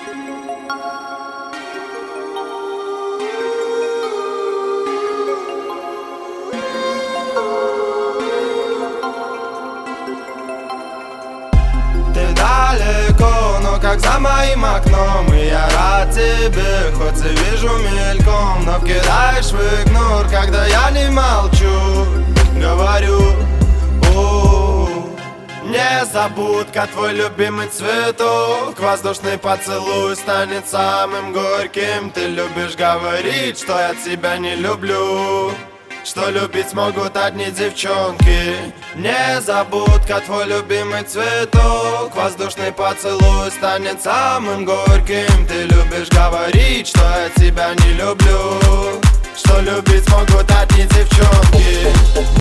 Ты далеко, но как за моим окном, и я рад тебе, хоть и вижу мельком. Но вкидаешь в игнор, когда я не молчу. Говорю, незабудка, твой любимый цветок. Воздушный поцелуй станет самым горьким. Ты любишь говорить, что я тебя не люблю, что любить могут одни девчонки. Незабудка, твой любимый цветок. Воздушный поцелуй станет самым горьким. Ты любишь говорить, что я тебя не люблю, что любить могут одни девчонки.